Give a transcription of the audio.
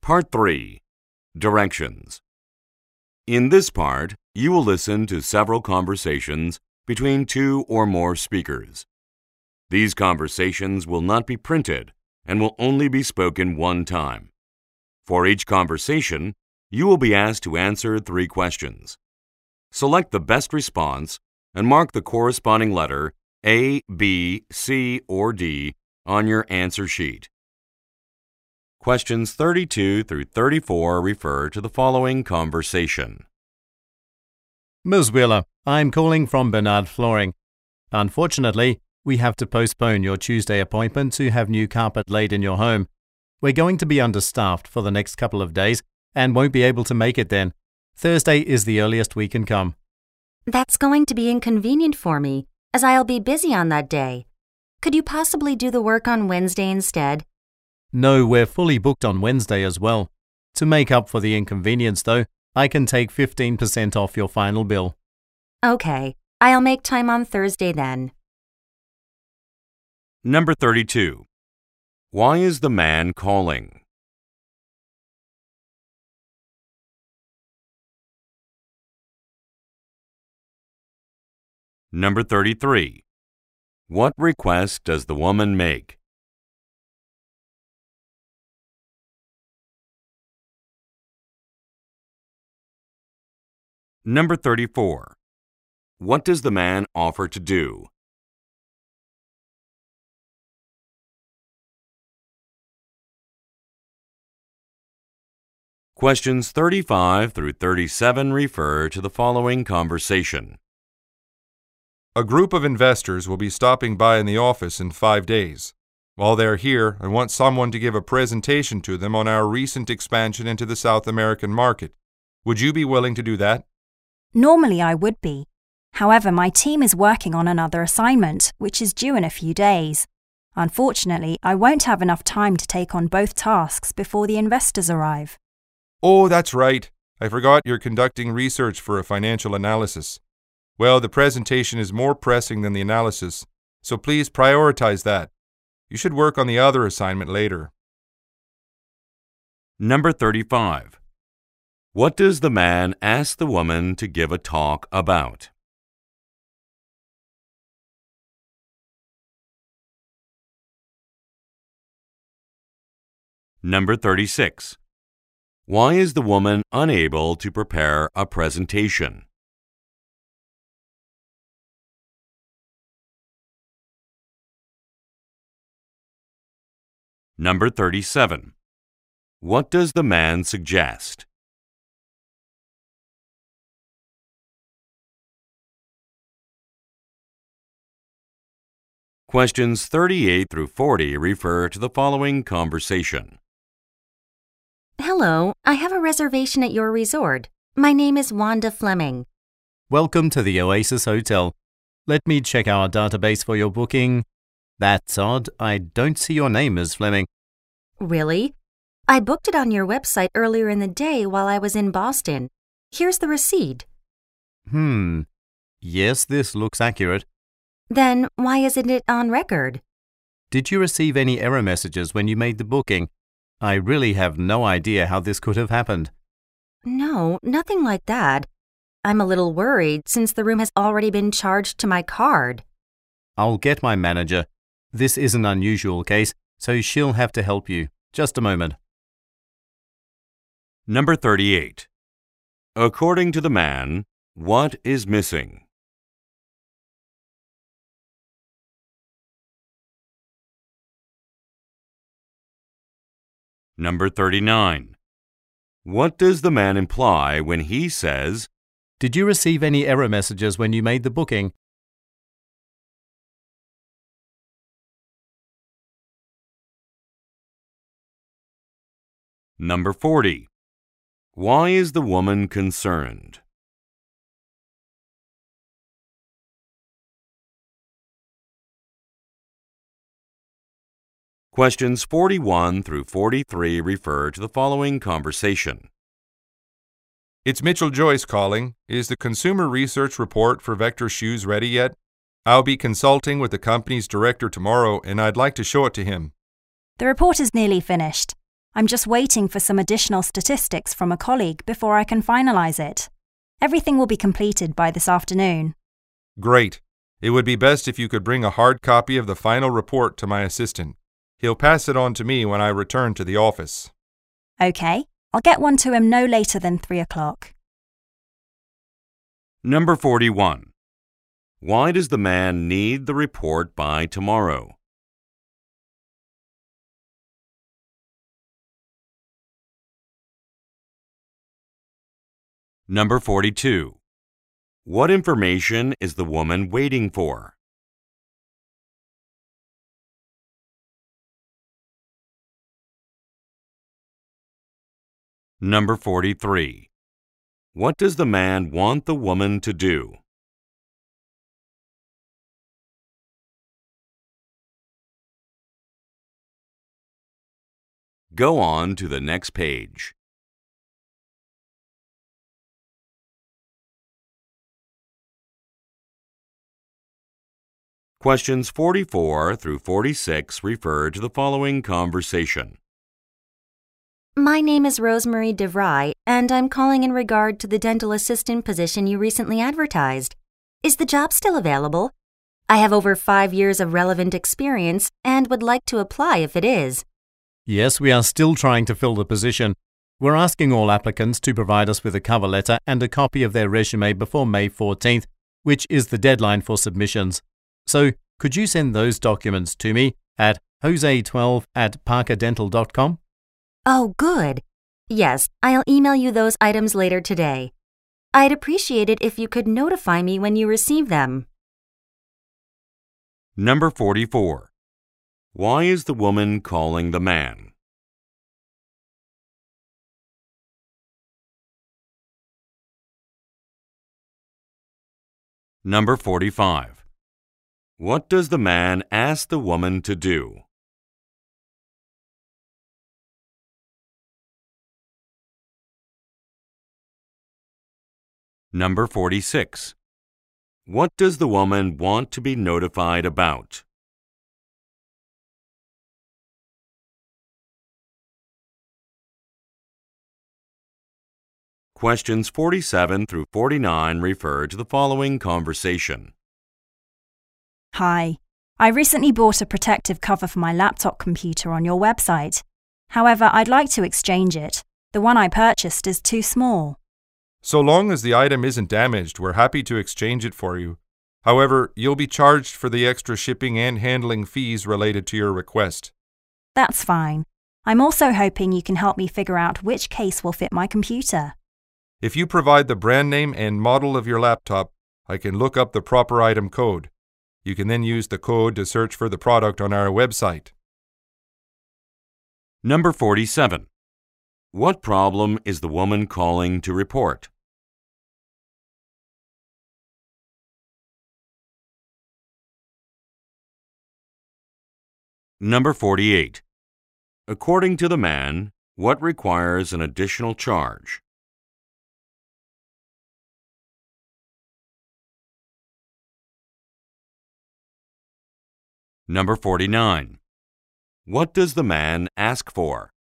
Part 3. Directions. In this part, you will listen to several conversations between two or more speakers. These conversations will not be printed and will only be spoken one time. For each conversation, you will be asked to answer 3 questions. Select the best response and mark the corresponding letter A, B, C, or D on your answer sheet. Questions 32 through 34 refer to the following conversation. Ms. Wheeler, I'm calling from Bernard Flooring. Unfortunately, we have to postpone your Tuesday appointment to have new carpet laid in your home. We're going to be understaffed for the next couple of days and won't be able to make it then. Thursday is the earliest we can come. That's going to be inconvenient for me, as I'll be busy on that day. Could you possibly do the work on Wednesday instead? No, we're fully booked on Wednesday as well. To make up for the inconvenience, though, I can take 15% off your final bill. Okay, I'll make time on Thursday then. Number 32. Why is the man calling? Number 33. What request does the woman make? Number 34. What does the man offer to do? Questions 35 through 37 refer to the following conversation. A group of investors will be stopping by in the office in 5 days. While they're here, I want someone to give a presentation to them on our recent expansion into the South American market. Would you be willing to do that? Normally I would be. However, my team is working on another assignment, which is due in a few days. Unfortunately, I won't have enough time to take on both tasks before the investors arrive. Oh, that's right. I forgot you're conducting research for a financial analysis. Well, the presentation is more pressing than the analysis, so please prioritize that. You should work on the other assignment later. Number 35. What does the man ask the woman to give a talk about? Number 36. Why is the woman unable to prepare a presentation? Number 37. What does the man suggest? Questions 38 through 40 refer to the following conversation. Hello, I have a reservation at your resort. My name is Wanda Fleming. Welcome to the Oasis Hotel. Let me check our database for your booking. That's odd. I don't see your name as Fleming. Really? I booked it on your website earlier in the day while I was in Boston. Here's the receipt. Yes, this looks accurate. Then why isn't it on record? Did you receive any error messages when you made the booking? I really have no idea how this could have happened. No, nothing like that. I'm a little worried since the room has already been charged to my card. I'll get my manager. This is an unusual case, so she'll have to help you. Just a moment. Number 38. According to the man, what is missing? Number 39. What does the man imply when he says, Did you receive any error messages when you made the booking? Number 40. Why is the woman concerned? Questions 41 through 43 refer to the following conversation. It's Mitchell Joyce calling. Is the consumer research report for Vector Shoes ready yet? I'll be consulting with the company's director tomorrow, and I'd like to show it to him. The report is nearly finished. I'm just waiting for some additional statistics from a colleague before I can finalize it. Everything will be completed by this afternoon. Great. It would be best if you could bring a hard copy of the final report to my assistant. He'll pass it on to me when I return to the office. Okay, I'll get one to him no later than 3 o'clock. Number 41. Why does the man need the report by tomorrow? Number 42. What information is the woman waiting for? Number 43. What does the man want the woman to do? Go on to the next page. Questions 44 through 46 refer to the following conversation. My name is Rosemary DeVry, and I'm calling in regard to the dental assistant position you recently advertised. Is the job still available? I have over 5 years of relevant experience and would like to apply if it is. Yes, we are still trying to fill the position. We're asking all applicants to provide us with a cover letter and a copy of their resume before May 14th, which is the deadline for submissions. So, could you send those documents to me at jose12@parkerdental.com? Oh, good. Yes, I'll email you those items later today. I'd appreciate it if you could notify me when you receive them. Number 44. Why is the woman calling the man? Number 45. What does the man ask the woman to do? Number 46. What does the woman want to be notified about? Questions 47 through 49 refer to the following conversation. Hi. I recently bought a protective cover for my laptop computer on your website. However, I'd like to exchange it. The one I purchased is too small. So long as the item isn't damaged, we're happy to exchange it for you. However, you'll be charged for the extra shipping and handling fees related to your request. That's fine. I'm also hoping you can help me figure out which case will fit my computer. If you provide the brand name and model of your laptop, I can look up the proper item code. You can then use the code to search for the product on our website. Number 47. What problem is the woman calling to report? Number 48. According to the man, what requires an additional charge? Number 49. What does the man ask for?